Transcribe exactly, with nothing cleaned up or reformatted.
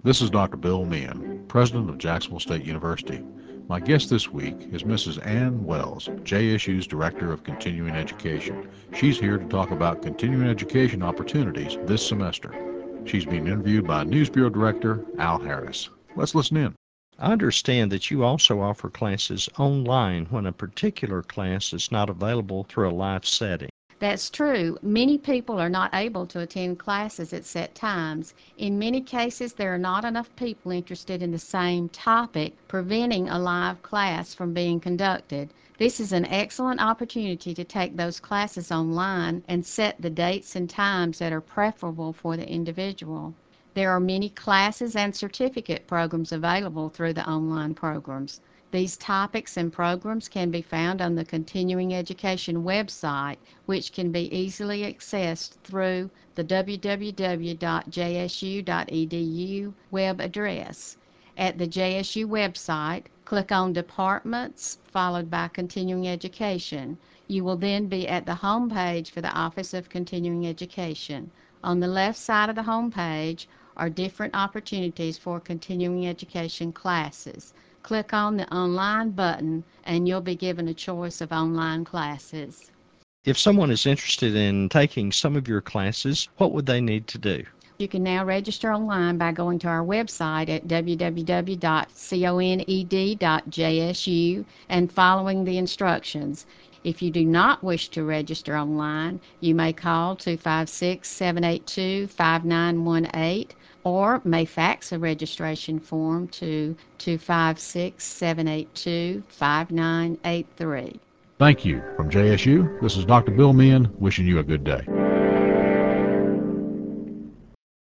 This is Doctor Bill Meehan, President of Jacksonville State University. My guest this week is Missus Ann Wells, J S U's Director of Continuing Education. She's here to talk about continuing education opportunities this semester. She's being interviewed by News Bureau Director Al Harris. Let's listen in. I understand that you also offer classes online when a particular class is not available through a live setting. That's true. Many people are not able to attend classes at set times. In many cases, there are not enough people interested in the same topic, preventing a live class from being conducted. This is an excellent opportunity to take those classes online and set the dates and times that are preferable for the individual. There are many classes and certificate programs available through the online programs. These topics and programs can be found on the Continuing Education website, which can be easily accessed through the w w w dot j s u dot e d u web address. At the J S U website, click on Departments, followed by Continuing Education. You will then be at the home page for the Office of Continuing Education. On the left side of the home page are different opportunities for continuing education classes. Click on the Online button and you'll be given a choice of online classes. If someone is interested in taking some of your classes, what would they need to do? You can now register online by going to our website at w w w dot coned dot j s u and following the instructions. If you do not wish to register online, you may call two five six, seven eight two, five nine one eight or may fax a registration form to two five six, seven eight two, five nine eight three. Thank you. From J S U, this is Doctor Bill Meehan wishing you a good day.